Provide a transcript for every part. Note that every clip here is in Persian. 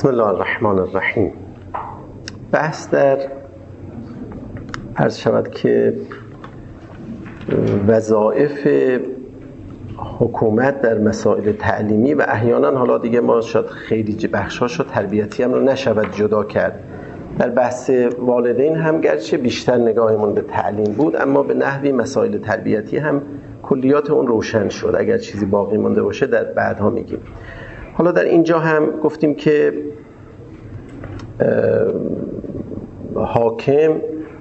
بسم الله الرحمن الرحیم. بحث در عرض شود که وظایف حکومت در مسائل تعلیمی و احیانا حالا دیگه ما شاید خیلی بخشاشو تربیتی هم رو نشود جدا کرد. در بحث والدین هم گرچه بیشتر نگاهمون به تعلیم بود، اما به نحوی مسائل تربیتی هم کلیات اون روشن شد. اگر چیزی باقی مونده باشه در بعدها میگیم. حالا در اینجا هم گفتیم که حاکم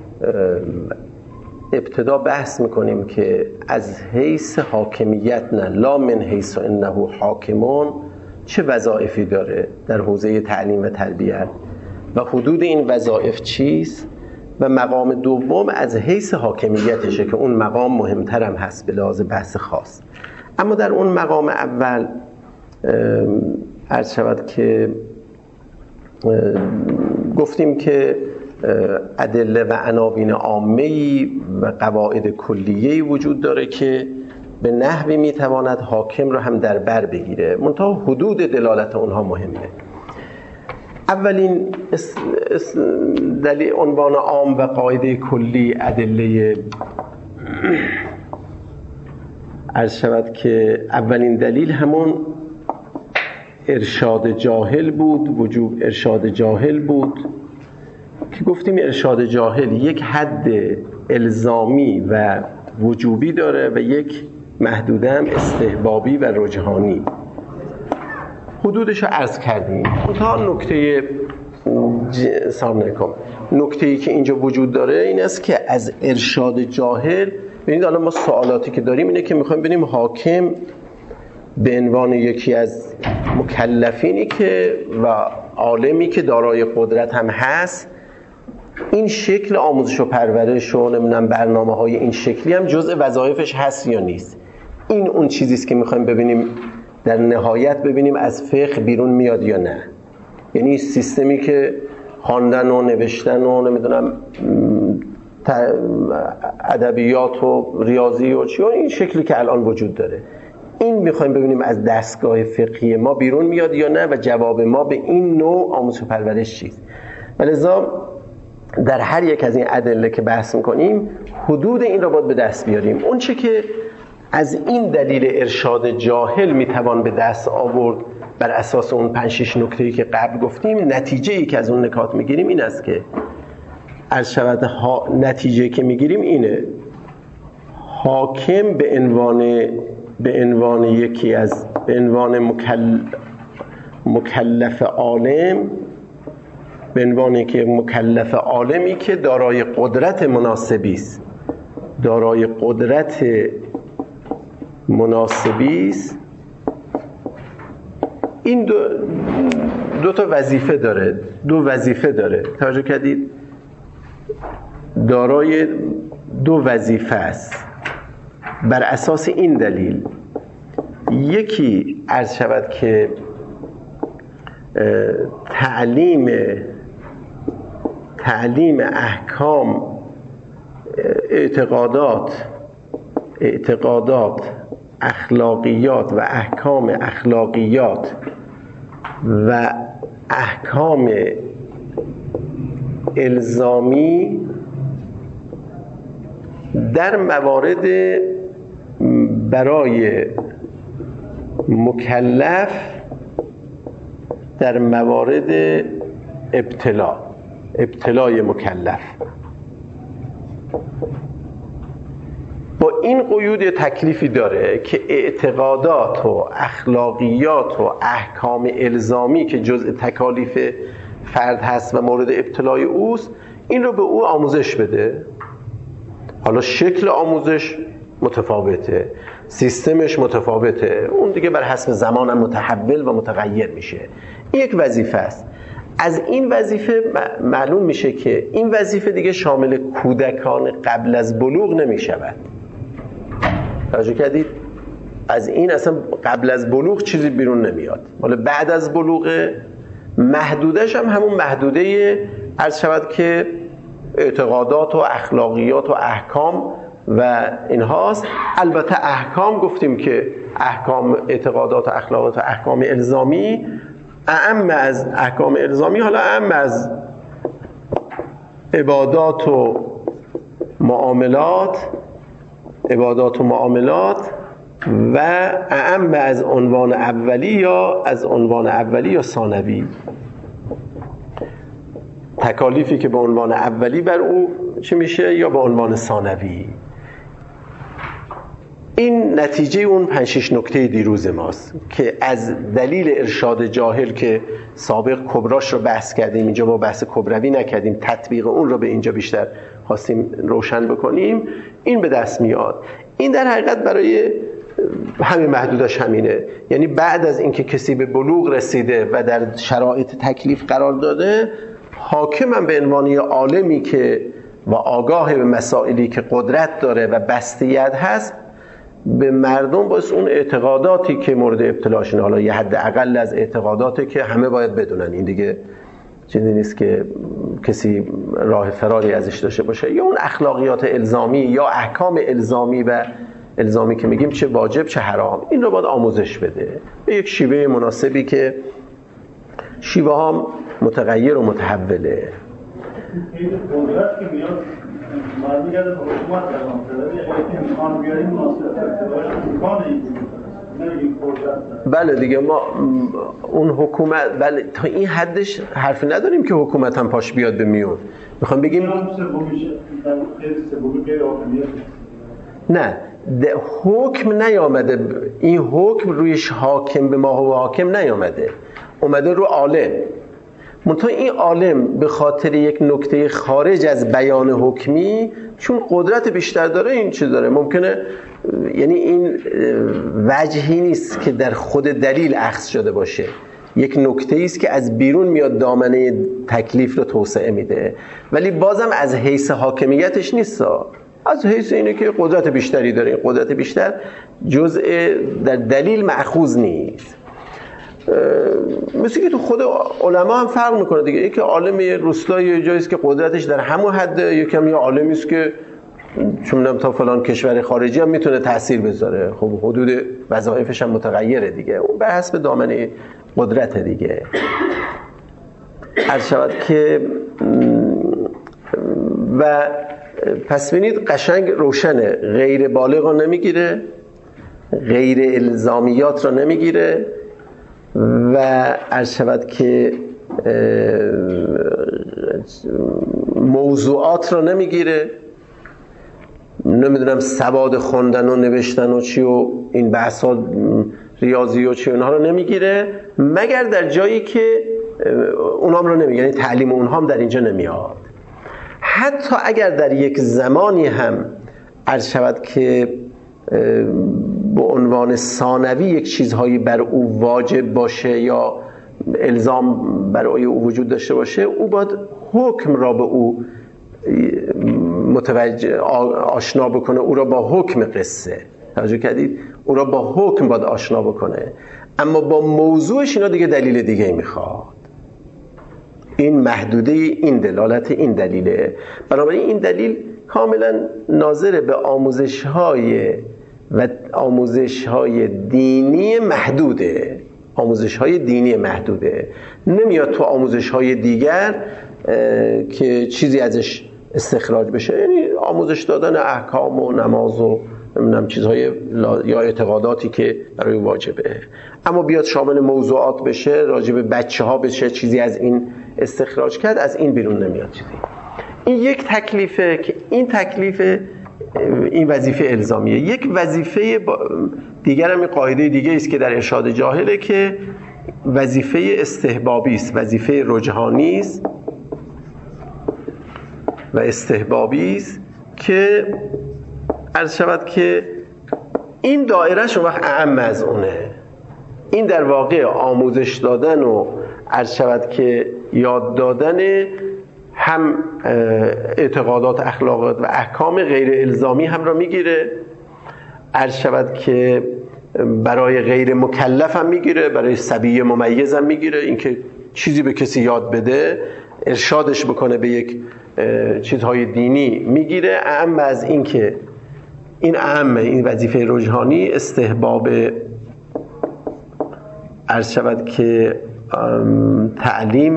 ابتدا بحث میکنیم که از حیث حاکمیت نه، لا من حیث انه حاکمون، چه وظایفی داره در حوزه تعلیم و تربیت و حدود این وظایف چیست، و مقام دوم از حیث حاکمیتشه که اون مقام مهمتر هم هست به لحاظ بحث خاص. اما در اون مقام اول عرض شود که گفتیم که ادله و عناوین عامه‌ای و قواعد کلیه‌ای وجود داره که به نحوی میتواند حاکم را هم در بر بگیره، منتها حدود دلالت اونها مهمه. اولین دلیل عنوان عام و قاعده کلی ادله عرض شود که اولین دلیل همون ارشاد جاهل بود، وجوب ارشاد جاهل بود که گفتیم ارشاد جاهل یک حد الزامی و وجوبی داره و یک محدوده هم استحبابی و رجحانی. حدودش رو عرض کردیم. تا نکته‌ای که اینجا وجود داره این است که از ارشاد جاهل، ببینید الان ما سوالاتی که داریم اینه که میخوایم ببینیم حاکم به عنوان یکی از مکلفینی که و عالمی که دارای قدرت هم هست، این شکل آموزش و پرورش و نمیدونم برنامه‌های این شکلی هم جزء وظایفش هست یا نیست. این اون چیزی است که می‌خوایم ببینیم در نهایت، ببینیم از فقه بیرون میاد یا نه. یعنی سیستمی که خواندن و نوشتن و نمیدونم ادبیات و ریاضی و چی، این شکلی که الان وجود داره، این میخوایم ببینیم از دستگاه فقهی ما بیرون میاد یا نه و جواب ما به این نوع آموزش و پرورش چیست. ولذا در هر یک از این ادله که بحث میکنیم حدود این را باید به دست بیاریم. اون چه که از این دلیل ارشاد جاهل میتوان به دست آورد بر اساس اون 5-6 نکته‌ای که قبل گفتیم، نتیجه‌ای که از اون نکات میگیریم این است که از شود نتیجه‌ای که میگیریم اینه: حاکم به عنوان یکی از به عنوان مکلف عالم، به عنوان یک مکلف عالمی که دارای قدرت مناسبی است، دارای قدرت مناسبی است، این دو تا وظیفه داره، دو وظیفه داره. توجه کردید؟ دارای دو وظیفه است. بر اساس این دلیل یکی عرض شود که تعلیم احکام، اعتقادات اخلاقیات و احکام اخلاقیات و احکام الزامی در موارد برای مکلف، در موارد ابتلای مکلف، با این قیود تکلیفی داره که اعتقادات و اخلاقیات و احکام الزامی که جزء تکالیف فرد هست و مورد ابتلای اوست، این رو به او آموزش بده. حالا شکل آموزش متفاوته، سیستمش متفاوته، اون دیگه بر حسب زمان هم متحول و متغیر میشه. این یک وظیفه است. از این وظیفه معلوم میشه که این وظیفه دیگه شامل کودکان قبل از بلوغ نمیشود. توجه کردید؟ از این اصلا قبل از بلوغ چیزی بیرون نمیاد. حالا بعد از بلوغ محدودش هم همون محدوده عرض شود که اعتقادات و اخلاقیات و احکام و اینهاست. البته احکام گفتیم که احکام اعتقادات و اخلاقیات و احکام الزامی اعم از احکام الزامی، حالا اعم از عبادات و معاملات و اعم از عنوان اولی یا ثانوی. تکالیفی که به عنوان اولی بر او چه میشه یا به عنوان ثانوی. این نتیجه اون 5-6 نکته دیروز ماست که از دلیل ارشاد جاهل که سابق کبراش رو بحث کردیم، اینجا با بحث کبروی نکردیم، تطبیق اون رو به اینجا بیشتر خواستیم روشن بکنیم، این به دست میاد. این در حقیقت برای همین محدودش همینه، یعنی بعد از اینکه کسی به بلوغ رسیده و در شرایط تکلیف قرار داده، حاکمم به عنوان یه عالمی که و آگاه به مسائلی که قدرت داره و بستیت هست، به مردم باز اون اعتقاداتی که مورد ابتلاشونه، حالا یه حد اقل از اعتقاداتی که همه باید بدونن، این دیگه چیزی نیست که کسی راه فراری ازش داشته باشه، یا اون اخلاقیات الزامی یا احکام الزامی و الزامی که میگیم چه واجب چه حرام، این رو باید آموزش بده به یک شیوه مناسبی که شیوه ها متغیر و متحوله. این قدرت که میاد معنی کرده به حکومت اعلام کرده، اگه امکان بیاریم مناسبت امکان این بله دیگه، ما اون حکومت بله تا این حدش حرفی نداریم که حکومت هم پاش بیاد به میون. میخوام بگیم نه، حکم نیامده، این حکم رویش حاکم به ما و حاکم نیامده، اومده رو عالم. منتها این عالم به خاطر یک نکته خارج از بیان حکمی، چون قدرت بیشتر داره، این چیز داره، ممکنه، یعنی این وجهی نیست که در خود دلیل اخذ شده باشه، یک نکته است که از بیرون میاد دامنه تکلیف رو توسعه میده، ولی بازم از حیث حاکمیتش نیست، از حیث اینه که قدرت بیشتری داره. قدرت بیشتر جزء در دلیل مأخوذ نیست. مثل که تو خود علما هم فرق میکنه دیگه، یکی عالم یه روستایی یه جایی است که قدرتش در همون حده، یکم یه عالمی است که چون تا فلان کشور خارجی هم میتونه تأثیر بذاره، خب حدود وظایفش هم متغیره دیگه، اون بر حسب دامنه قدرت دیگه. عرض شود که و پس ببینید قشنگ روشنه، غیر بالغ رو نمیگیره، غیر الزامیات رو نمیگیره و عرض شود که موضوعات رو نمیگیره، نمیدونم سواد خوندن و نوشتن و چی و این بحثا ریاضی و چی اونها رو نمیگیره، مگر در جایی که اونام رو نمیگیره، یعنی تعلیم اونها هم در اینجا نمیاد. حتی اگر در یک زمانی هم عرض شود که به عنوان ثانوی یک چیزهایی بر او واجب باشه یا الزام برای او وجود داشته باشه، او باید حکم را به او متوجه آشنا بکنه، او را با حکم قصه، توجه کردید، او را با حکم باید آشنا بکنه، اما با موضوعش اینا دیگه دلیل دیگه میخواد. این محدوده این دلالت این دلیله. بنابراین این دلیل کاملا ناظر به آموزش‌های دینی محدوده، آموزش‌های دینی محدوده، نمیاد تو آموزش‌های دیگر که چیزی ازش استخراج بشه، یعنی آموزش دادن احکام و نماز و نمیدونم چیزهای یا اعتقاداتی که برای واجبه، اما بیاد شامل موضوعات بشه، راجع به بچه‌ها بشه چیزی از این استخراج کرد، از این بیرون نمیاد چیزی. این یک تکلیفه که این تکلیف این وظیفه الزامیه. یک وظیفه دیگر هم این قاعده دیگه است که در ارشاد جاهله که وظیفه استحبابی است، وظیفه رجحانی است و استحبابی است که عرض شود که این دایره شون وقت اعم از اونه. این در واقع آموزش دادن و عرض شود که یاد دادن هم اعتقادات، اخلاقات و احکام غیر الزامی هم را میگیره، عرض شود که برای غیر مکلف هم میگیره، برای صبی ممیز هم میگیره، اینکه چیزی به کسی یاد بده، ارشادش بکنه به یک چیزهای دینی میگیره. اعم از این که این اعمه، این وظیفه رجحانی استحباب عرض شود که تعلیم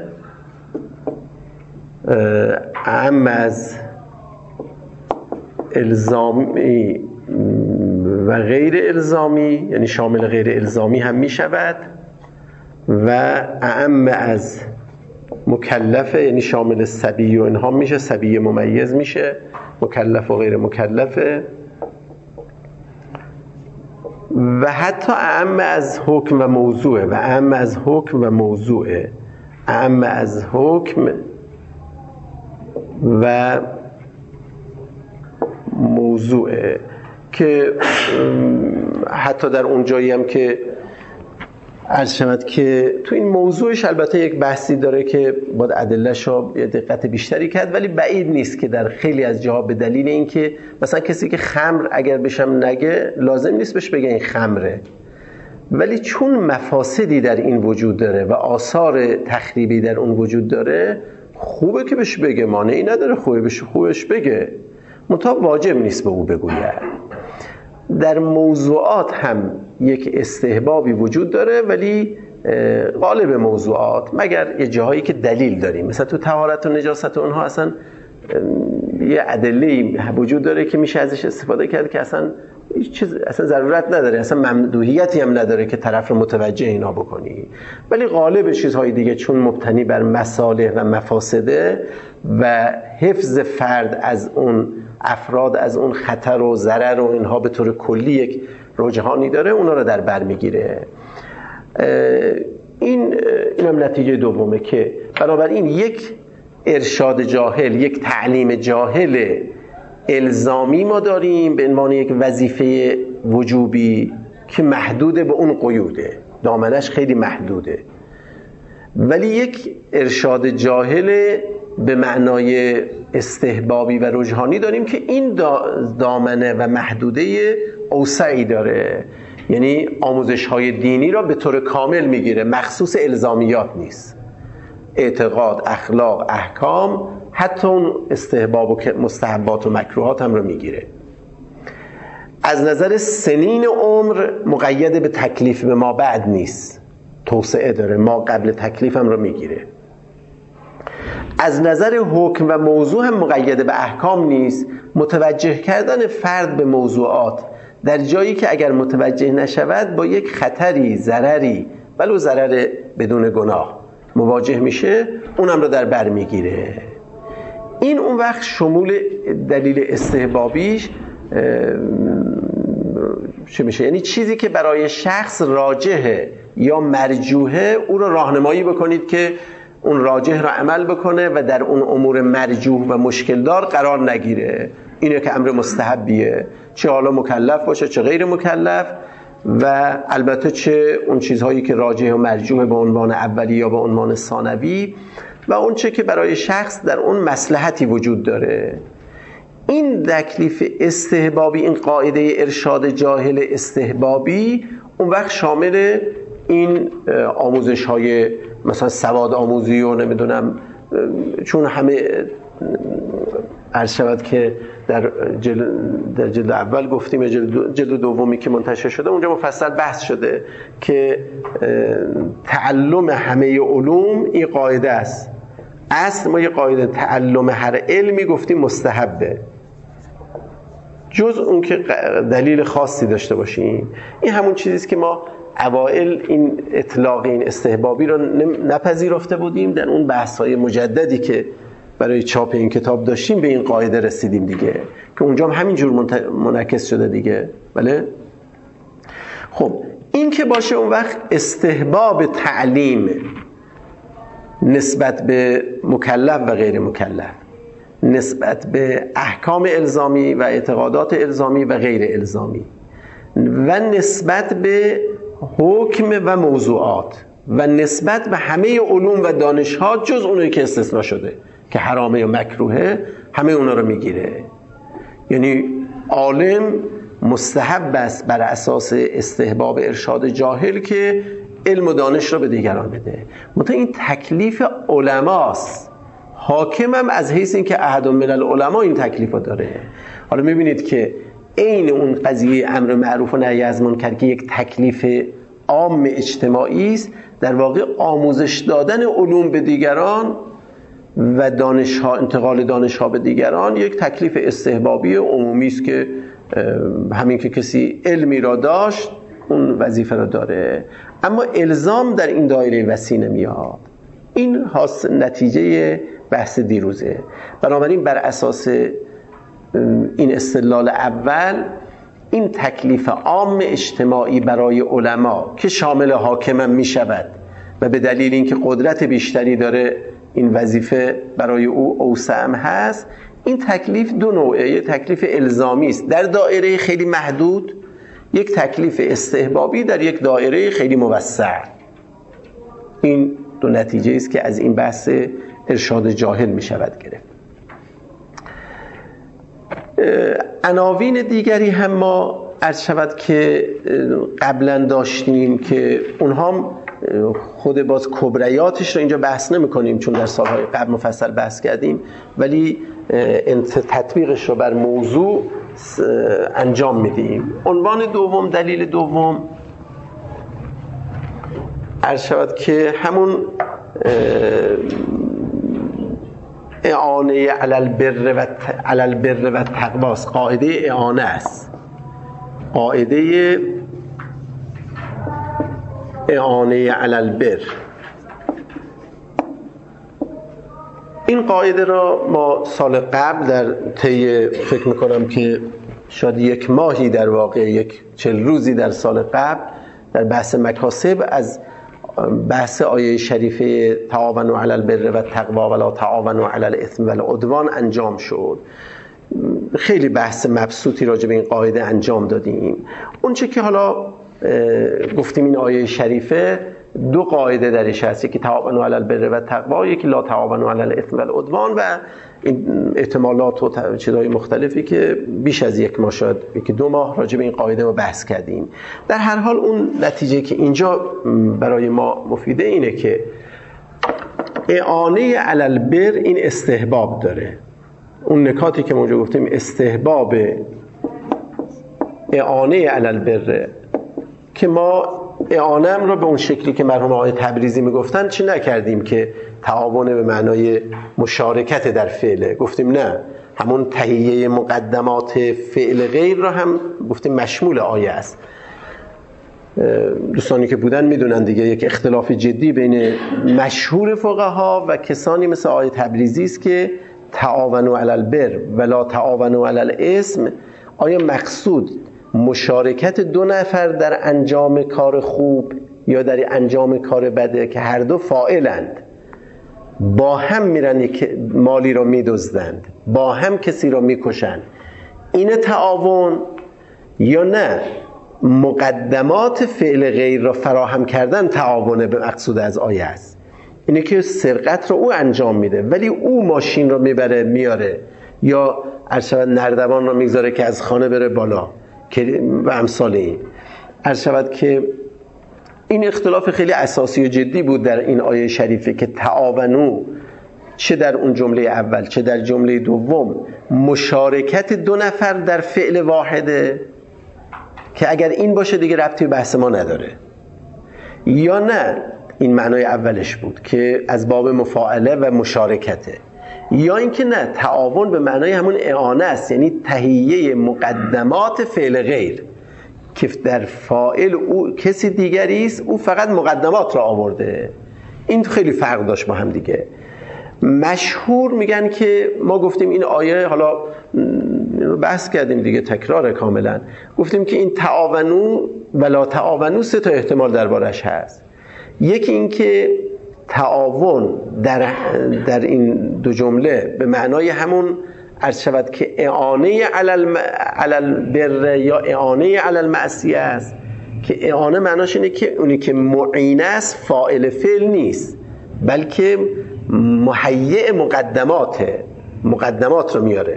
اعم از الزامی و غیر الزامی، یعنی شامل غیر الزامی هم می شود، و اعم از مکلفه، یعنی شامل صبی و اینها میشه، صبی ممیز میشه، مکلف و غیر مکلفه، و حتی اعم از حکم و موضوعه، و اعم از حکم و موضوعه، اعم از حکم و موضوعه، که حتی در اون جایی هم که عرض شود که تو این موضوعش البته یک بحثی داره که باید ادله‌ش رو یه دقت بیشتری کرد، ولی بعید نیست که در خیلی از جاها به دلیل اینکه مثلا کسی که خمر اگر بشم نگه لازم نیست بهش بگه این خمره، ولی چون مفاسدی در این وجود داره و آثار تخریبی در اون وجود داره، خوبه که بهش بگه، مانعی نداره خوبش بگه، منتها واجب نیست به او بگوید. در موضوعات هم یک استحبابی وجود داره، ولی غالب موضوعات، مگر یه جاهایی که دلیل داریم، مثلا تو طهارت و نجاست و اونها اصلا یه ادله‌ای وجود داره که میشه ازش استفاده کرد که اصلا ضرورت نداره، اصلا ممدوحیتی هم نداره که طرف رو متوجه اینا بکنی. ولی غالب چیزهای دیگه چون مبتنی بر مصالح و مفاسده و حفظ فرد از اون افراد از اون خطر و ضرر و اینها به طور کلی یک رجحانی داره، اونا رو در بر میگیره. این هم نتیجه دومه که بنابراین یک ارشاد جاهل، یک تعلیم جاهل الزامی ما داریم به عنوان یک وظیفه وجوبی که محدود به اون قیوده، دامنش خیلی محدوده، ولی یک ارشاد جاهل به معنای استحبابی و رجحانی داریم که این دامنه و محدوده اوسعی داره، یعنی آموزش‌های دینی را به طور کامل میگیره، مخصوص الزامیات نیست، اعتقاد، اخلاق، احکام، حتی اون استحباب و مستحبات و مکروهات هم رو میگیره. از نظر سنین عمر مقید به تکلیف به ما بعد نیست، توسعه داره، ما قبل تکلیف هم رو میگیره. از نظر حکم و موضوع هم مقید به احکام نیست، متوجه کردن فرد به موضوعات در جایی که اگر متوجه نشود با یک خطری، ضرری، ولو ضرر بدون گناه مواجه میشه، اونم رو در بر میگیره. این اون وقت شمول دلیل استحبابیش چه میشه؟ یعنی چیزی که برای شخص راجحه یا مرجوحه، او رو راهنمایی بکنید که اون راجح را عمل بکنه و در اون امور مرجوح و مشکل دار قرار نگیره. اینه که امر مستحبیه، چه حالا مکلف باشه چه غیر مکلف، و البته چه اون چیزهایی که راجح و مرجوح به عنوان اولی یا به عنوان ثانوی، و اون چه که برای شخص در اون مصلحتی وجود داره. این تکلیف استحبابی، این قاعده ارشاد جاهل استحبابی، اون وقت شامل این آموزش های مثلا سواد آموزی و نمیدونم، چون همه عرض شود که در جلد اول گفتیم، جلد دومی که منتشر شده اونجا مفصل بحث شده که تعلم همه علوم این قاعده است. اصل ما یه قاعده تعلم هر علمی گفتیم مستحبه، جز اون که دلیل خاصی داشته باشیم. این همون چیزیست که ما اوائل این اطلاق این استحبابی رو نپذیرفته بودیم، در اون بحث‌های مجددی که برای چاپ این کتاب داشتیم به این قاعده رسیدیم دیگه، که اونجا هم همینجور منعکس شده دیگه. بله؟ خب این که باشه اون وقت استحباب تعلیم نسبت به مکلف و غیر مکلف، نسبت به احکام الزامی و اعتقادات الزامی و غیر الزامی، و نسبت به حکم و موضوعات، و نسبت به همه علوم و دانش‌ها جز اونایی که استثناء شده که حرامه یا مکروهه، همه اونا رو میگیره. یعنی عالم مستحب است بر اساس استحباب ارشاد جاهل که علم و دانش رو به دیگران بده. منتها این تکلیف علماست، حاکم هم از حیث این که احد من العلماء این تکلیف رو داره. حالا میبینید که این اون قضیه امر معروف و نهی از منکر که یک تکلیف عام اجتماعی است، در واقع آموزش دادن علوم به دیگران و انتقال دانش ها به دیگران یک تکلیف استحبابی عمومی است که همین که کسی علمی را داشت اون وظیفه را داره، اما الزام در این دایره وسیع نمیاد. این نتیجه بحث دیروزه. بنابراین بر اساس این استدلال اول، این تکلیف عام اجتماعی برای علما که شامل حاکم می شود و به دلیل اینکه قدرت بیشتری داره این وظیفه برای او اوسع هست، این تکلیف دو نوعه. یک تکلیف الزامی است در دایره خیلی محدود، یک تکلیف استحبابی در یک دایره خیلی موسع. این دو نتیجه است که از این بحث ارشاد جاهل می شود گرفت. عناوین دیگری هم ما عرض شود که قبلا داشتیم که اونها خود باز کبریاتش رو اینجا بحث نمی کنیم چون در سالهای قبل مفصل بحث کردیم، ولی تطبیقش رو بر موضوع انجام میدیم. عنوان دوم، دلیل دوم عرض شود که همون اعانه علی البر و تقوا است. قاعده اعانه است، قاعده اعانه علی البر. این قاعده را ما سال قبل در طی فکر میکنم که شاید یک ماهی، در واقع 40 روزی در سال قبل در بحث مکاسب از بحث آیه شریفه تعاونوا علی البر و التقوا ولا تعاونوا علی الاثم والعدوان انجام شد. خیلی بحث مبسوطی راجع به این قاعده انجام دادیم. اون چه که حالا گفتیم این آیه شریفه دو قاعده درش هست، یکی تعاونوا علی البر و التقوا، یکی لا تعاونوا علی الاثم والعدوان، و این احتمالات و چیزهای مختلفی که بیش از یک ماه، شاید یکی 2 ماه راجع به این قاعده ما بحث کردیم. در هر حال اون نتیجه که اینجا برای ما مفیده اینه که اعانه علی البر این استحباب داره. اون نکاتی که ما اونجا گفتیم استحباب اعانه علی البر که ما اعانم را به اون شکلی که مرحوم آقای تبریزی میگفتن چی نکردیم که تعاون به معنای مشارکت در فعله، گفتیم نه، همون تهیه مقدمات فعل غیر را هم گفتیم مشمول آیه است. دوستانی که بودن میدونن دیگه یک اختلاف جدی بین مشهور فقها و کسانی مثل آقای تبریزی است که تعاونوا علی البر ولا تعاونوا علی الاثم، آیا مقصود مشارکت 2 نفر در انجام کار خوب یا در انجام کار بده که هر دو فاعلند، با هم میرن مالی را میدزدند، با هم کسی را میکشند، این تعاون، یا نه مقدمات فعل غیر را فراهم کردن تعاونه به مقصود از آیه است؟ اینه که سرقت را او انجام میده ولی او ماشین را میبره میاره، یا ارشد نردبان را میگذاره که از خانه بره بالا و امثال این. عرض شود که این اختلاف خیلی اساسی و جدی بود در این آیه شریفه که تعاونو چه در اون جمله اول چه در جمله دوم مشارکت 2 نفر در فعل واحده، که اگر این باشه دیگه ربطی به بحث ما نداره، یا نه این معنای اولش بود که از باب مفاعله و مشارکته، یا اینکه نه تعاون به معنای همون اعانه است، یعنی تهیه مقدمات فعل غیر که در فاعل او کسی دیگری است، او فقط مقدمات را آورده. این خیلی فرق داشت با هم دیگه. مشهور میگن که ما گفتیم این آیه، حالا بحث کردیم دیگه تکرار کاملا، گفتیم که این تعاونو ولا تعاونو 3 تا احتمال دربارش هست. یکی این که تعاون در این 2 جمله به معنای همون عرض شود که اعانه علی البر یا اعانه علی المعصیه است، که اعانه معناش اینه که اونی که معین است فاعل فعل نیست، بلکه مهیئ مقدمات رو میاره.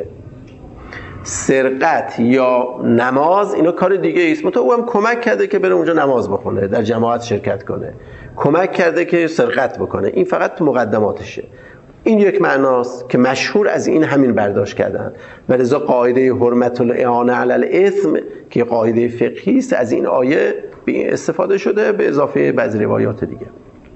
سرقت یا نماز اینا کار دیگه است، منتها او هم کمک کرده که بره اونجا نماز بخونه، در جماعت شرکت کنه، کمک کرده که سرقت بکنه، این فقط تو مقدماتشه. این یک معناست که مشهور از این همین برداشت کردن و لذا قاعده حرمت الاعانه علی الاثم که قاعده فقهی است از این آیه به استفاده شده، به اضافه بعضی روایات دیگه.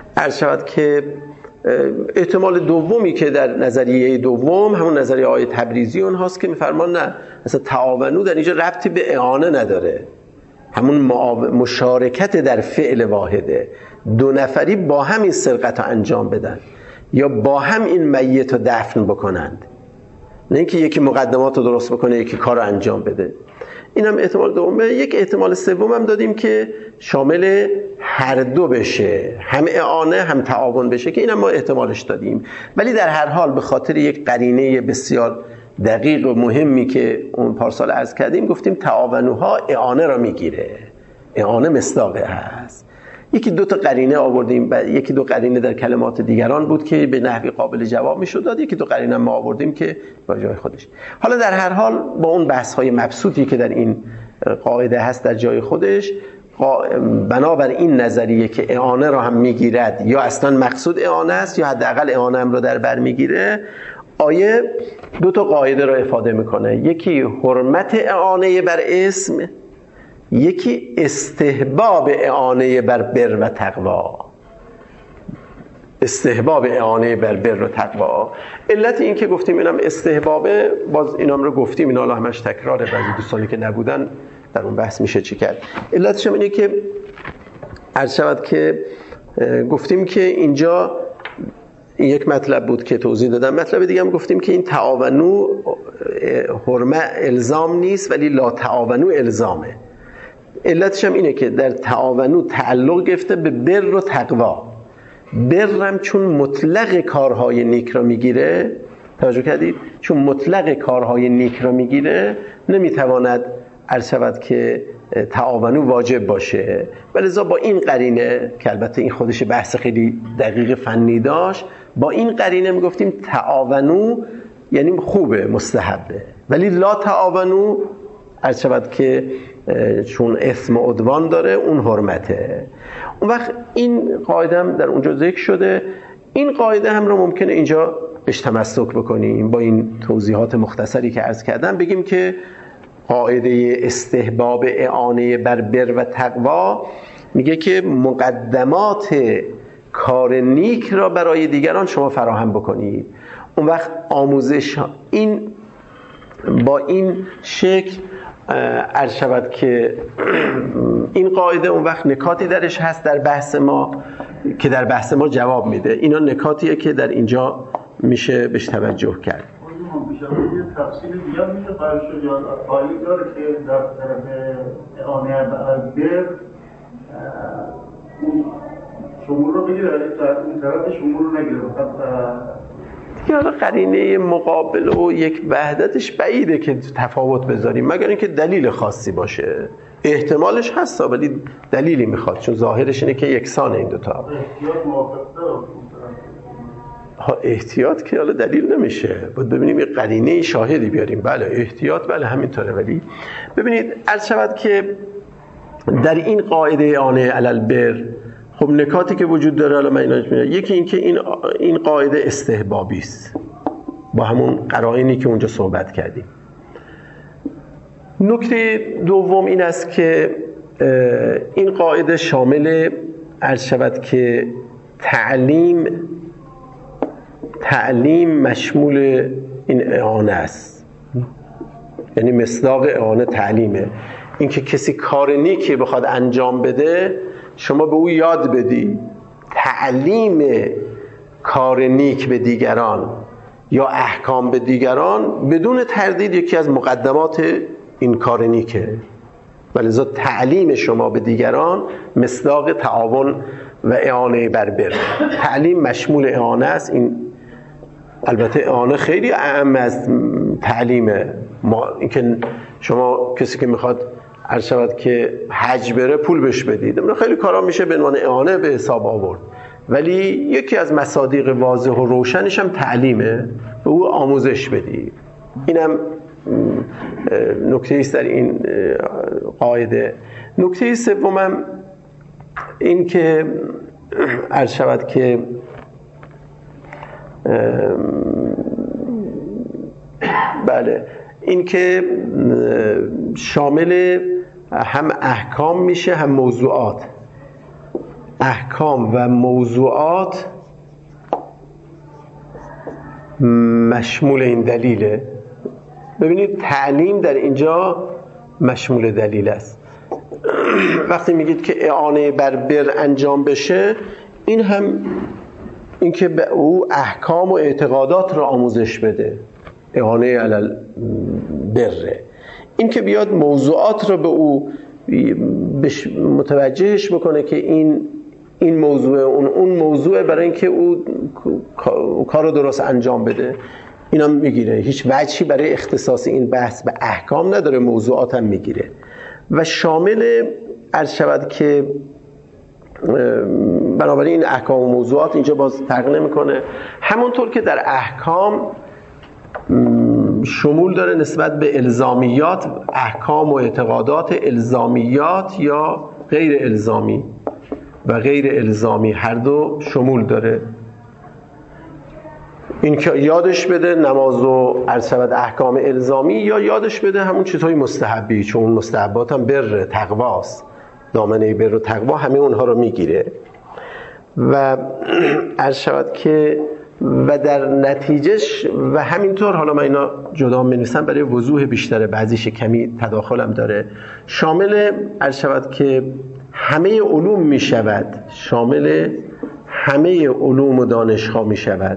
عرض شود که احتمال دومی که در نظریه دوم همون نظریه آیه تبریزی اونهاست که میفرمان نه اصلا تعاونو در اینجا ربطی به اعانه نداره، همون مشارکت در فعل واحده، دو نفری با هم این سرقت رو انجام بدن یا با هم این میت رو دفن بکنند، نه اینکه یکی مقدمات رو درست بکنه یکی کار رو انجام بده. این هم احتمال دومه. یک احتمال سوم هم دادیم که شامل هر دو بشه، هم اعانه هم تعاون بشه، که این هم ما احتمالش دادیم. ولی در هر حال به خاطر یک قرینه بسیار دقیق و مهمی که اون پارسال عرض کردیم گفتیم تعاونوها اعانه را میگیره، اعانه مصداقه هست. یکی دو تا قرینه آوردیم، یکی دو قرینه در کلمات دیگران بود که به نحوی قابل جواب میشد داد، یکی دو قرینه ما آوردیم که با جای خودش. حالا در هر حال با اون بحث های مبسوطی که در این قاعده هست در جای خودش، بنابر این نظریه که اعانه را هم میگیرد یا اصلا مقصود اعانه است یا حداقل اعانه هم را در بر میگیره، آیه دو تا قاعده را افاده میکنه. یکی حرمت اعانه بر اسم، یکی استحباب اعانه بر بر و تقوا. استحباب اعانه بر بر و تقوا. علت این که گفتیم اینم استحبابه، باز اینام رو گفتیم، اینا الله همش تکراره، بعضی دوستانی که نبودن در اون بحث میشه چی کرد. علتش هم اینه که عرض شود که گفتیم که اینجا این یک مطلب بود که توضیح دادم. مطلب دیگه هم گفتیم که این تعاونو حرمه الزام نیست ولی لا تعاونو الزامه. علتش هم اینه که در تعاونو تعلق گرفته به بر و تقوا. برم چون مطلق کارهای نیک را میگیره، توجه کردید؟ چون مطلق کارهای نیک را میگیره نمیتواند عرض شود که تعاونو واجب باشه. ولذا با این قرینه که البته این خودش بحث خیلی دقیق فنی داشت، با این قرینه میگفتیم تعاونو یعنی خوبه، مستحبه، ولی لا تعاونو عرض شود که چون اسم و عدوان داره اون حرمته. اون وقت این قاعده هم در اونجا ذکر شده. این قاعده هم رو ممکنه اینجا بهش تمسک بکنیم با این توضیحات مختصری که عرض کردم، بگیم که قاعده استحباب اعانه بر بر و تقوا میگه که مقدمات کار نیک را برای دیگران شما فراهم بکنید. اون وقت آموزش این با این شکل عرض شود که این قاعده اون وقت نکاتی درش هست در بحث ما که در بحث ما جواب میده. اینا نکاتیه که در اینجا میشه بهش توجه کرد. تفصیل دیگه میشه برای شجاعت خالی داره که در طرف اعانه بر شمول رو بگیره ولی اون طرف شمول رو نگیره. دیگه قرینه مقابل و یک وحدتش بعیده که تفاوت بذاریم مگر اینکه دلیل خاصی باشه. احتمالش هست ولی دلیلی میخواد، چون ظاهرش اینه که یکسانه این دوتا. احتیاط موافقه احتیاط که حالا دلیل نمیشه، باید ببینیم یه قرینه شاهدی بیاریم. بله احتیاط بله همینطوره، ولی ببینید عرض شود که در این قاعده اعانه علی البر خب نکاتی که وجود داره، حالا من ایناش میگم. یکی این که این قاعده استحبابی است با همون قرائنی که اونجا صحبت کردیم. نکته دوم این است که این قاعده شامل عرض شود که تعلیم مشمول این اعانه است، یعنی مصداق اعانه تعلیمه. این که کسی کار نیکی بخواد انجام بده شما به او یاد بدی. تعلیم کار نیک به دیگران یا احکام به دیگران بدون تردید یکی از مقدمات این کار نیکه. ولذا تعلیم شما به دیگران مصداق تعاون و اعانه بر بر. تعلیم مشمول اعانه است. این البته اعانه خیلی اعم از تعلیمه. اینکه شما کسی که میخواد عرض شود که حج بره پول بهش بدید، خیلی کارا میشه به عنوان اعانه به حساب آورد، ولی یکی از مصادیق واضح و روشنش هم تعلیمه، به او آموزش بدید. اینم نکته است در این قاعده. نکته سومم این که عرض شود که بله این که شامل هم احکام میشه هم موضوعات. احکام و موضوعات مشمول این دلیله. ببینید تعلیم در اینجا مشمول دلیل است. وقتی میگید که اعانه بر بر انجام بشه، این هم این که به او احکام و اعتقادات را آموزش بده، اعانه علل بره. این که بیاد موضوعات را به او متوجهش بکنه که این موضوع اون موضوع، برای اینکه او کار رو درست انجام بده، اینا میگیره. هیچ وجهی برای اختصاص این بحث به احکام نداره، موضوعات هم میگیره و شامل عرض شود که بنابراین این احکام و موضوعات اینجا باز فرق نمیکنه. همونطور که در احکام شمول داره نسبت به الزامیات، احکام و اعتقادات الزامیات یا غیر الزامی و غیر الزامی هر دو شمول داره. این که یادش بده نماز و عرض شود احکام الزامی، یا یادش بده همون چیزهای مستحبی، چون مستحبات هم بر تقواست، دامنه بر و تقوا همه اونها رو میگیره و عرض شود که و در نتیجهش و همینطور، حالا من اینا جدا می‌نویسم برای وضوح بیشتره، بعضیش کمی تداخلم داره، شامل عرض شود که همه علوم میشود، شامل همه علوم و دانش‌ها میشود،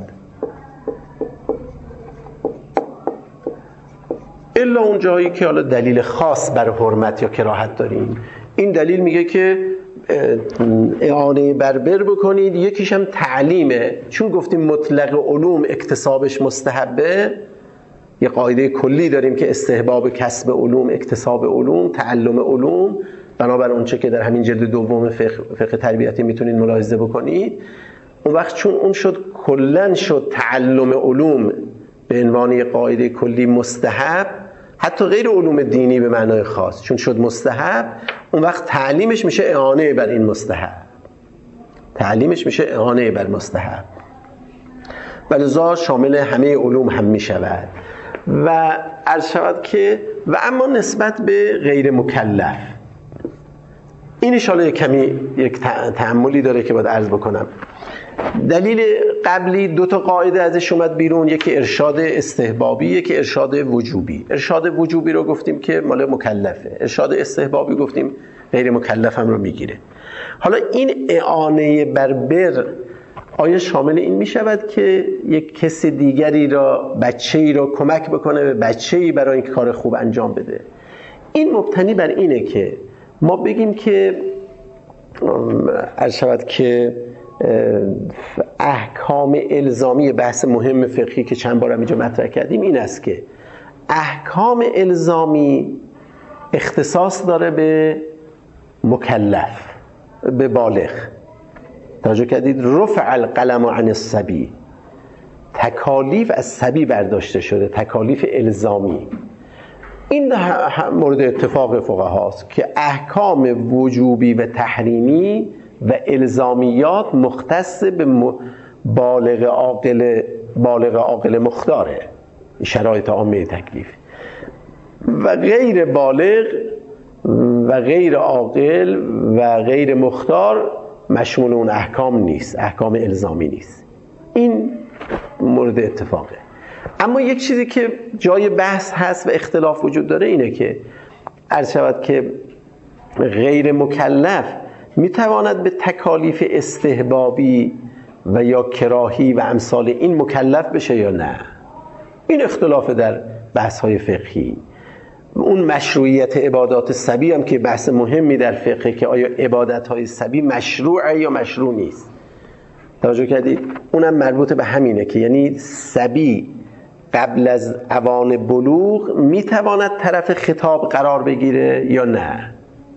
الا اون جایی که حالا دلیل خاص بر حرمت یا کراهت داریم. این دلیل میگه که اعانه بر بر بکنید. یکیش هم تعلیمه، چون گفتیم مطلق علوم اکتسابش مستحبه، یه قاعده کلی داریم که استحباب کسب علوم، اکتساب علوم، تعلم علوم، بنابر اونچه که در همین جلد دوم فقه تربیتی میتونید ملاحظه بکنید. اون وقت چون اون شد کلن شد تعلم علوم به عنوان یه قاعده کلی مستحب، حتی غیر علوم دینی به معنای خاص چون شد مستحب، اون وقت تعلیمش میشه اعانه بر این مستحب، تعلیمش میشه اعانه بر مستحب، ولذا شامل همه علوم هم میشود. و عرض شود که و اما نسبت به غیر مکلف، این اشاره کمی یک تأملی داره که باید عرض بکنم. دلیل قبلی دو تا قاعده ازش اومد بیرون، یکی ارشاد استحبابی، یکی ارشاد وجوبی. ارشاد وجوبی رو گفتیم که مال مکلفه، ارشاد استحبابی گفتیم غیر مکلف هم رو میگیره. حالا این اعانه بر بر آیا شامل این میشود که یک کسی دیگری را، بچه‌ای را کمک بکنه به بچه‌ای برای اینکه کار خوب انجام بده؟ این مبتنی بر اینه که ما بگیم که عرض شود که احکام الزامی، بحث مهم فقهی که چند بار اینجا مطرح کردیم این است که احکام الزامی اختصاص داره به مکلف، به بالغ. توجه کردید؟ رفع القلم عن الصبی، تکالیف از صبی برداشته شده، تکالیف الزامی. این مورد اتفاق فقهاست که احکام وجوبی و تحریمی و الزامیات مختص به بالغ عاقل مختاره، شرایط عامه تکلیف، و غیر بالغ و غیر عاقل و غیر مختار مشمول اون احکام نیست، احکام الزامی نیست. این مورد اتفاقه. اما یک چیزی که جای بحث هست و اختلاف وجود داره اینه که عرض شود که غیر مکلف میتواند به تکالیف استحبابی و یا کراهی و امثال این مکلف بشه یا نه. این اختلاف در بحث‌های فقهی. اون مشروعیت عبادات صبی هم که بحث مهمی در فقه، که آیا عبادت‌های صبی مشروعه یا مشروع نیست. توجه کردید؟ اونم مربوط به همینه که یعنی صبی قبل از اوان بلوغ میتواند طرف خطاب قرار بگیره یا نه.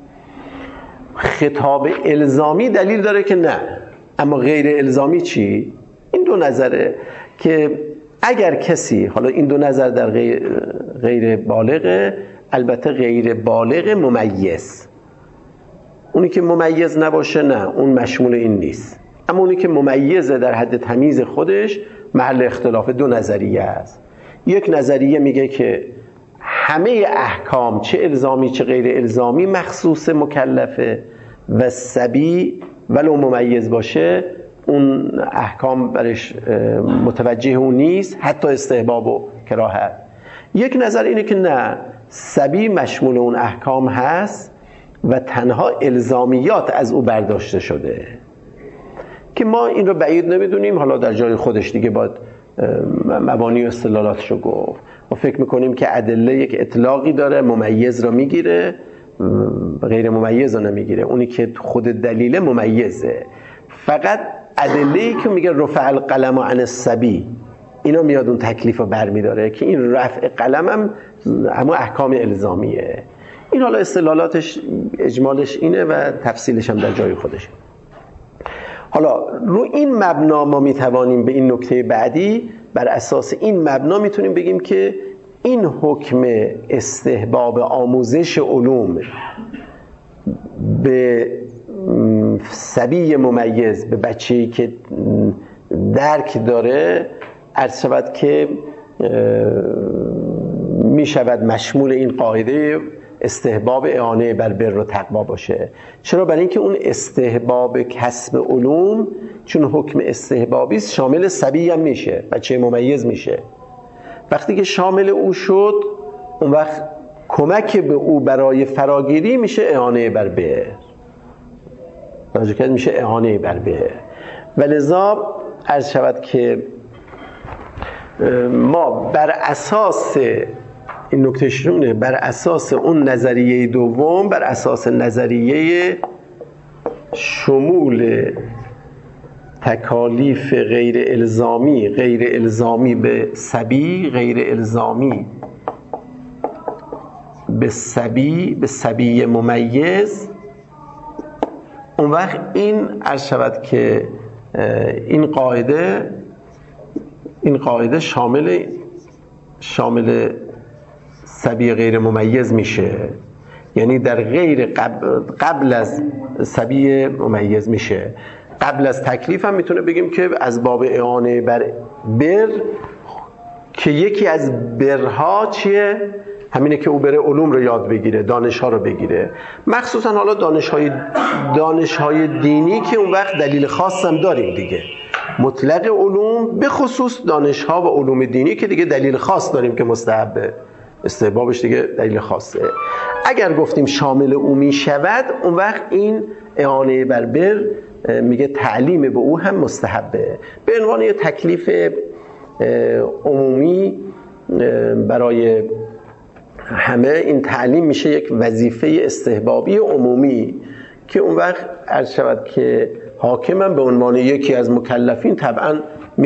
خطاب الزامی دلیل داره که نه، اما غیر الزامی چی؟ این دو نظره که اگر کسی، حالا این دو نظر در غیر بالغه، البته غیر بالغ ممیز، اونی که ممیز نباشه نه، اون مشمول این نیست، اما اونی که ممیزه در حد تمیز خودش محل اختلاف دو نظریه است. یک نظریه میگه که همه احکام چه الزامی چه غیر الزامی مخصوص مکلفه و صبی ولو ممیز باشه اون احکام برش متوجه اون نیست، حتی استحباب و کراهت. یک نظر اینه که نه، صبی مشمول اون احکام هست و تنها الزامیات از او برداشته شده که ما این رو بعید نمیدونیم. حالا در جای خودش دیگه باید مبانی و استدلالاتش رو گفت. ما فکر میکنیم که ادله یک اطلاقی داره، ممیز رو میگیره، غیر ممیز رو نمیگیره. اونی که خود دلیل ممیزه. فقط ادله‌ای که میگه رفع القلم عن الصبی، اینا میاد اون تکلیف رو برمیداره که این رفع قلم هم همون احکام الزامیه. این حالا استدلالاتش اجمالش اینه و تفصیلش هم در جای خودشه. حالا رو این مبنا ما میتوانیم به این نکته بعدی، بر اساس این مبنا میتونیم بگیم که این حکم استحباب آموزش علوم به صبی ممیز، به بچه‌ای که درک داره، عرض شود که می شود مشمول این قاعده استحباب اعانه بر بر و تقوا باشه. چرا؟ برای اینکه اون استحباب کسب علوم چون حکم استحبابی است شامل صبی هم میشه، بچه ممیز میشه. وقتی که شامل او شد، اون وقت کمک به او برای فراگیری میشه اعانه بر بر، میشه اعانه بر بر. ولذا عرض شود که ما بر اساس این نکته شروعه، بر اساس اون نظریه دوم، بر اساس نظریه شمول تکالیف غیر الزامی به صبی، غیر الزامی به صبی ممیز، اون وقت این عرض شود که این قاعده شامل صبی غیر ممیز میشه. یعنی در غیر قبل از صبی ممیز میشه. قبل از تکلیف هم میتونه بگیم که از باب اعانه بر بر، که یکی از برها چیه؟ همینه که او بره علوم رو یاد بگیره، دانش‌ها رو بگیره، مخصوصا حالا دانش‌های دینی که اون وقت دلیل خاص هم داریم دیگه. مطلق علوم به خصوص دانش‌ها و علوم دینی که دیگه دلیل خاص داریم که مستحبه، استحبابش دیگه دلیل خاصه. اگر گفتیم شامل او می شود، اون وقت این اعانه بر بر میگه تعلیم به او هم مستحبه. به عنوان یه تکلیف عمومی برای همه، این تعلیم میشه یک وظیفه استحبابی عمومی که اون وقت عرض شود که حاکمم به عنوان یکی از مکلفین طبعا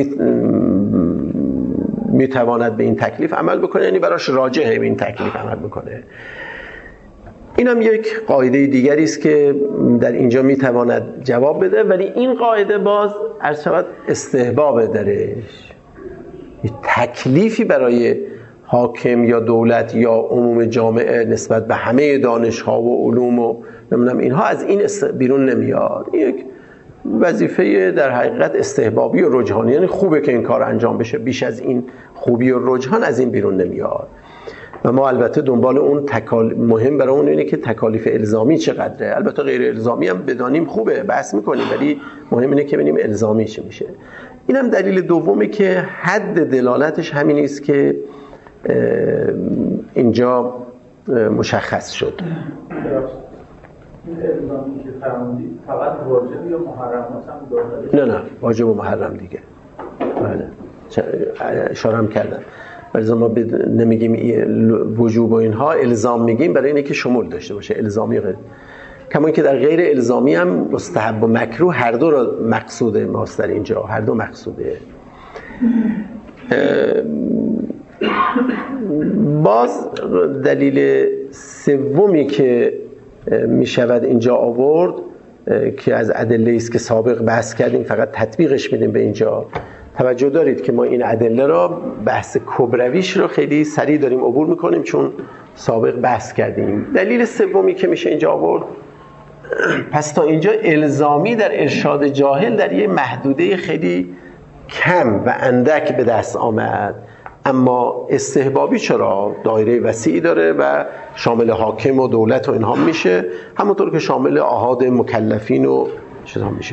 میتواند به این تکلیف عمل بکنه، یعنی براش راجعه به این تکلیف عمل بکنه. این هم یک قاعده دیگری است که در اینجا میتواند جواب بده، ولی این قاعده باز عرض شود استحباب درش، تکلیفی برای حاکم یا دولت یا عموم جامعه نسبت به همه دانش‌ها و علوم و نمیدونم اینها از این بیرون نمیاد. یک وظیفه در حقیقت استحبابی و رجحانی، یعنی خوبه که این کار انجام بشه، بیش از این خوبی و رجحان از این بیرون نمیاد. و ما البته دنبال اون مهم برای اون اینه که تکالیف الزامی چقدره. البته غیر الزامی هم بدانیم خوبه، بحث میکنیم، ولی مهم اینه که ببینیم الزامی چی میشه. اینم دلیل دومه که حد دلالتش همین است که اینجا مشخص شد. این الزامی که فرمودید فقط واجب یا محرمات هم داره؟ نه واجب و محرم دیگه. بله اشاره هم کردم. ولی ما نمیگیم وجوب و اینها، الزام میگیم برای اینه که شمول داشته باشه، الزامی غیر. کما که در غیر الزامی هم مستحب و مکروه هر دو را مقصوده ماست در اینجا، هر دو مقصوده. باز دلیل سومی که می شود اینجا آورد که از ادله است که سابق بحث کردیم، فقط تطبیقش میدیم به اینجا. توجه دارید که ما این ادله را بحث کبرویش رو خیلی سریع داریم عبور میکنیم چون سابق بحث کردیم. دلیل سومی که میشه اینجا آورد، پس تا اینجا الزامی در ارشاد جاهل در یه محدوده خیلی کم و اندک به دست آمد، اما استحبابی چرا دایره وسیعی داره و شامل حاکم و دولت و اینها میشه، همونطور که شامل احاد مکلفین و چیزا میشه.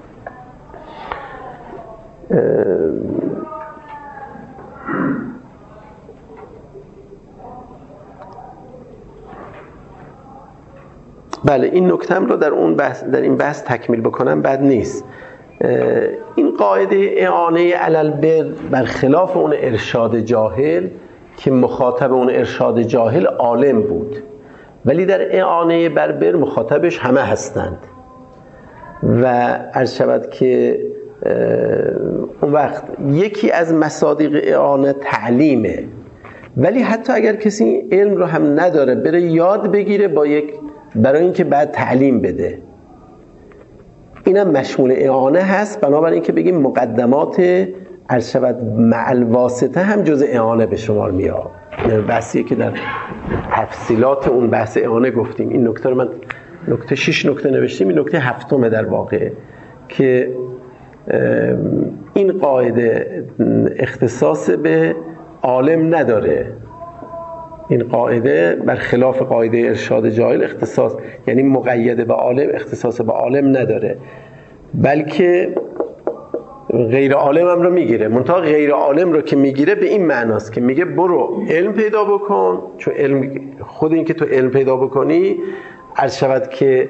بله این نکتم رو در این بحث تکمیل بکنم بد نیست. این قاعده اعانه علی البر برخلاف اون ارشاد جاهل که مخاطب اون ارشاد جاهل عالم بود، ولی در اعانه بر بر مخاطبش همه هستند و عرض شود که اون وقت یکی از مصادیق اعانه تعلیمه، ولی حتی اگر کسی علم رو هم نداره بره یاد بگیره برای اینکه بعد تعلیم بده، اینم مشمول اعانه هست. بنابراین که بگیم مقدمات عرض شود مع الواسطه هم جز اعانه به شمار میاد. بحثیه که در تفصیلات اون بحث اعانه گفتیم. این نکته رو من نکته 6 نکته نوشتیم، این نکته 7 در واقع که این قاعده اختصاص به عالم نداره. این قاعده برخلاف قاعده ارشاد جاهل اختصاص یعنی مقید به عالم اختصاص به عالم نداره، بلکه غیر عالم هم رو میگیره. منتها غیر عالم رو که میگیره به این معناست که میگه برو علم پیدا بکن، چون علم خود این که تو علم پیدا بکنی عرض شود که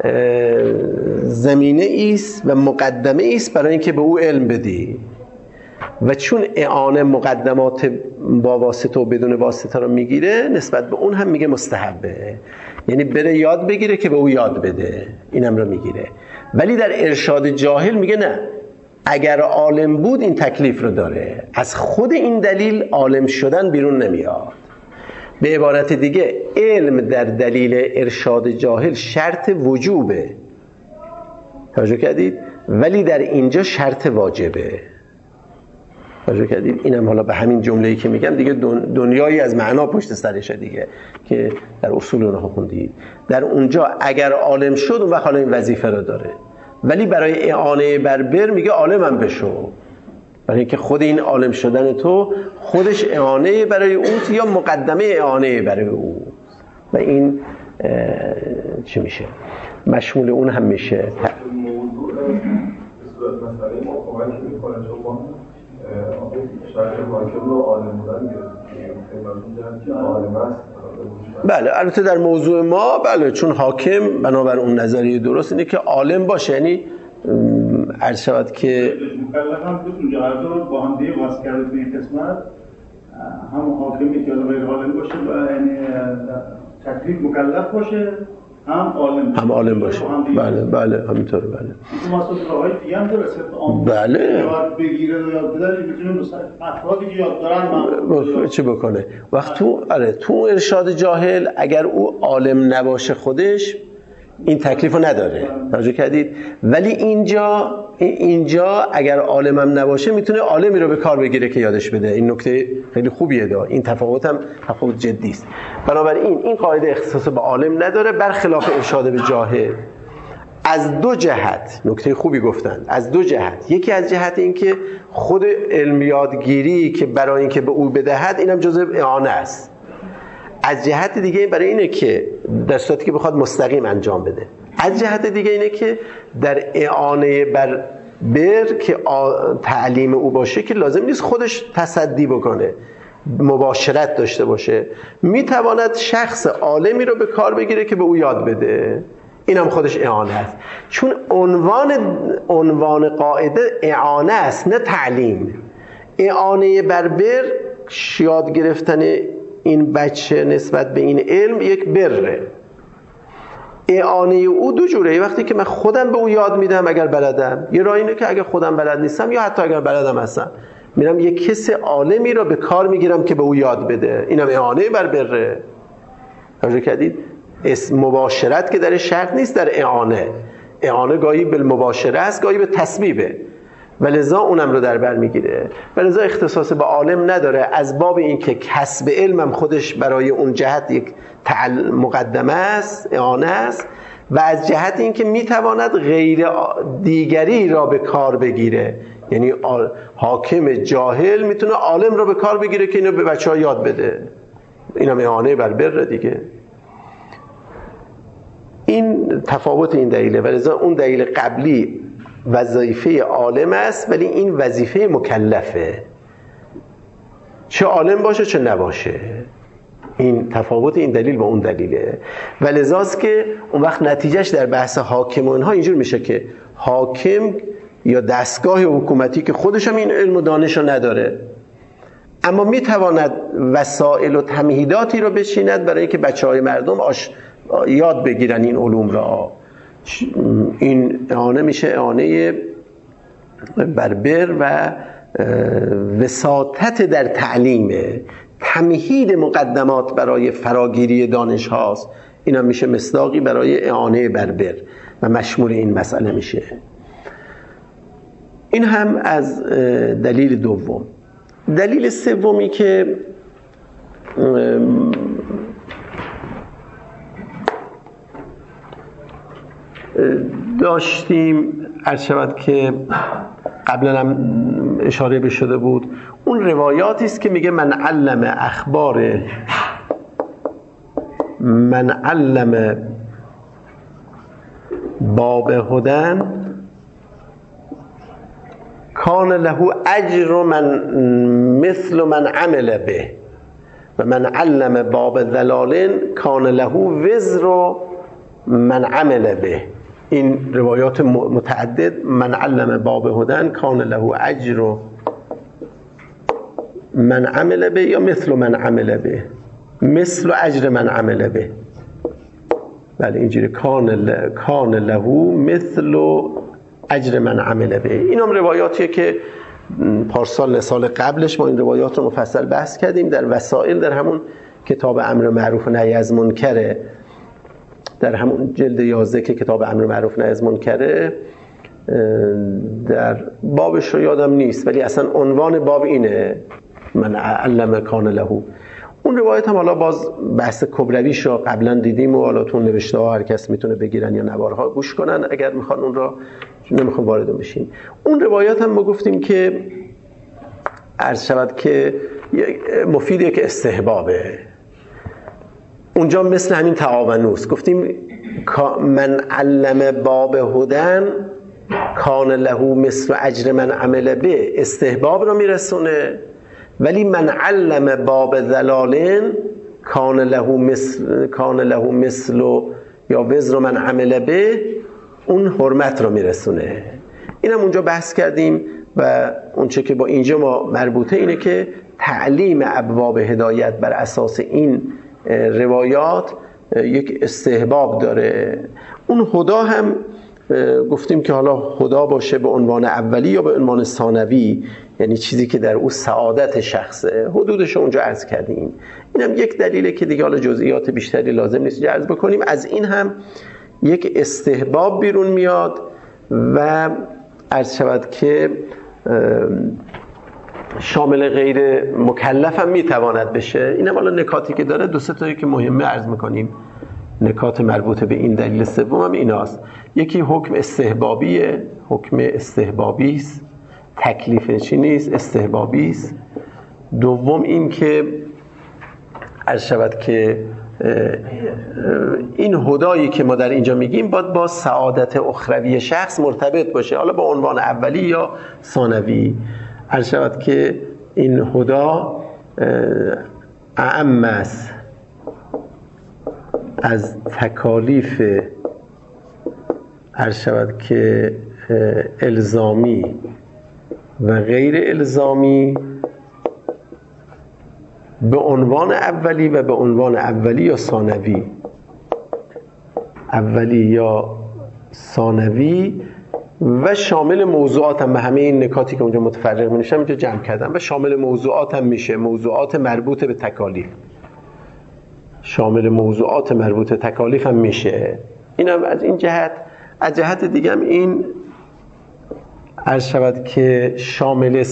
زمینه ایست و مقدمه ایست برای اینکه به او علم بدی، و چون اعانه مقدمات با واسطه و بدون واسطه رو میگیره نسبت به اون هم میگه مستحبه، یعنی بره یاد بگیره که به او یاد بده، اینم رو میگیره. ولی در ارشاد جاهل میگه نه، اگر عالم بود این تکلیف رو داره، از خود این دلیل عالم شدن بیرون نمیاد. به عبارت دیگه علم در دلیل ارشاد جاهل شرط وجوبه، توجه کردید؟ ولی در اینجا شرط واجبه، توجه کردید؟ اینم حالا به همین جمله‌ای که میگم دیگه دنیایی از معنا پشت سرشه دیگه که در اصول اونها خوندید. در اونجا اگر عالم شد اون وقت حالا این وظیفه رو داره، ولی برای اعانه بر بر میگه عالمم بشو، برای اینکه خود این عالم شدن تو خودش اعانه برای اون یا مقدمه اعانه برای اون، و این چی میشه؟ مشمول اون هم میشه. موضوع صورت مسئله ما کمک میکنه چون ما شرط حاکم رو عالم بودن گرفتیم، عالم است. بله البته در موضوع ما بله، چون حاکم بنابر اون نظریه درست اینه که عالم باشه، یعنی عرض شود که مکلف هم تو جهت رو با هم دیگه واسه کرده تو این قسمت، هم حاکمی که غیر عالم باشه و یعنی تکلیف مکلف باشه، هم عالم باشه. بله همینطوره. بله این مسئله راههای دیگه هم داره، صرف عام بله یاد بگیره و یاد بده میتونه افرادی که یاد دارن چه بکنه. وقت تو ارشاد جاهل اگر او عالم نباشه خودش این تکلیفو نداره، توجه کردید؟ ولی اینجا اگر عالمم نباشه میتونه عالمی رو به کار بگیره که یادش بده. این نکته خیلی خوبیه دا. این تفاوت هم تفاوت جدی است. بنابراین این قاعده اختصاص به عالم نداره، برخلاف ارشاد به جاهل. از دو جهت نکته خوبی گفتند، از دو جهت. یکی از جهت این که خود علم یادگیری که برای اینکه به او بدهد اینم جزء اعانه است. از جهت دیگه برای اینه که در صورتی که بخواد مستقیم انجام بده. از جهت دیگه اینه که در اعانه بر بر که تعلیم او باشه که لازم نیست خودش تصدی بکنه، مباشرت داشته باشه، میتواند شخص عالمی رو به کار بگیره که به او یاد بده. اینم خودش اعانه است، چون عنوان قاعده اعانه است نه تعلیم. اعانه بر بر یاد گرفتن این بچه نسبت به این علم یک بره. اعانه او دو جوره. وقتی که من خودم به او یاد میدم اگر بلدم، یه راه اینه که اگر خودم بلد نیستم یا حتی اگر بلدم هستم میرم یک کسی عالمی رو به کار میگیرم که به او یاد بده. اینم اعانه بر بره. توجه کردید؟ مباشرت که در شرط نیست در اعانه گاهی بالمباشره است، گاهی به تسبیبه، ولذا اونم رو در بر میگیره. ولذا اختصاص به عالم نداره، از باب این که کسب علمم خودش برای اون جهت یک مقدمه است، اعانه است، و از جهت این که میتواند غیر دیگری را به کار بگیره. یعنی حاکم جاهل میتونه عالم را به کار بگیره که اینو به بچه‌ها یاد بده. اینم اعانه بر بر دیگه. این تفاوت این دلیله، ولذا اون دلیل قبلی وظیفه عالم است ولی این وظیفه مکلفه، چه عالم باشه چه نباشه. این تفاوت این دلیل با اون دلیله، ولذاست که اون وقت نتیجهش در بحث حاکم و اینها اینجور میشه که حاکم یا دستگاه حکومتی که خودش هم این علم و دانش رو نداره اما میتواند وسایل و تمهیداتی رو بچیند برای اینکه بچهای مردم یاد بگیرن این علوم را، این اعانه میشه اعانه بربر و وساطت در تعلیم، تمهید مقدمات برای فراگیری دانش هاست. این هم میشه مصداقی برای اعانه بربر و مشمول این مسئله میشه. این هم از دلیل دوم. دلیل سومی که داشتیم عرض شود که قبلا هم اشاره به شده بود، اون روایاتی است که میگه من علم باب هدن کان له اجر مثل من عمل به و من علم باب ضلال کان له وزر من عمل به. این روایات متعدد، من علم باب هدن کان له اجر من عمل به یا مثل من عمل به، مثل اجر من عمل به. بله اینجوری کان له مثل اجر من عمل به. این هم روایاتیه که پارسال سال قبلش ما این روایات رو مفصل بحث کردیم در وسائل، در همون کتاب امر معروف و نهی از منکر، در همون جلد 11 که کتاب امر معروف و نهی از منکر، در بابش رو یادم نیست ولی اصلا عنوان باب اینه من علم کان له. اون روایت هم حالا باز بحث کبرویش رو قبلا دیدیم و حالا تو نوشته ها هر کس میتونه بگیرن یا نوارها گوش کنن اگر میخوان، اون رو نمیخوام وارد بشیم. اون روایت هم ما گفتیم که عرض شود که مفیده که استحبابه، اونجا مثل همین تعاونوست، گفتیم من علم باب هدن کان له مثل اجر من عمل به، استحباب رو میرسونه، ولی من علم باب ضلال کان له مثل یا وزر من عمل به، اون حرمت رو میرسونه. اینم اونجا بحث کردیم و اون چه که با اینجا ما مربوطه اینه که تعلیم ابواب هدایت بر اساس این روایات یک استحباب داره. اون هدا هم گفتیم که حالا هدا باشه به عنوان اولی یا به عنوان ثانوی، یعنی چیزی که در او سعادت شخصه، حدودش رو اونجا عرض کردیم. اینم یک دلیله که دیگه حالا جزئیات بیشتری لازم نیست عرض بکنیم. از این هم یک استحباب بیرون میاد و عرض شود که شامل غیر مکلف هم میتواند بشه. اینم حالا نکاتی که داره، دو سه تایی که مهمه عرض میکنیم. نکات مربوط به این دلیل سوم هم ایناست. یکی حکم استحبابیه، حکم استحبابی است، تکلیف چی نیست، استحبابی است. دوم این که عرض شود که این هدایی که ما در اینجا میگیم باید با سعادت اخروی شخص مرتبط باشه، حالا با عنوان اولی یا ثانوی. عرض شود که این هدا اعم است از تکالیف عرض شود که الزامی و غیر الزامی به عنوان اولی و به عنوان اولی یا ثانوی، اولی یا ثانوی و شامل موضوعات هم. به همه این نکاتی که اونجا متفرق می‌نوشتم اینجا جمع کردم و شامل موضوعات هم میشه، موضوعات مربوط به تکالیف، شامل موضوعات مربوط به تکالیف هم میشه. اینم از این جهت. از جهت دیگه هم این عرض شود که شامل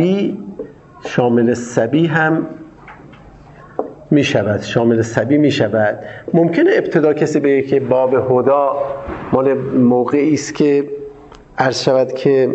صبی هم میشود، شامل صبی میشود. ممکنه ابتدا کسی بگه که باب هدا مال موقعی است که عرض شود که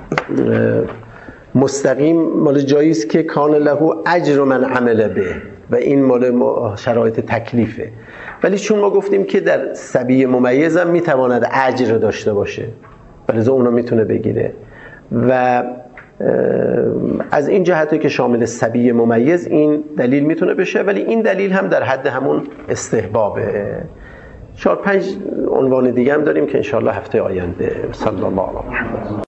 مستقیم مال جایی است که کان له اجر من عمل به، و این مال شرایط تکلیفه. ولی چون ما گفتیم که در صبی ممیز هم میتواند اجر داشته باشه، ولی اونو میتونه بگیره و از این جهته که شامل صبی ممیز این دلیل میتونه بشه، ولی این دلیل هم در حد همون استحبابه. 4-5 عنوان دیگه هم داریم که انشاءالله هفته آینده. صلی الله علیه و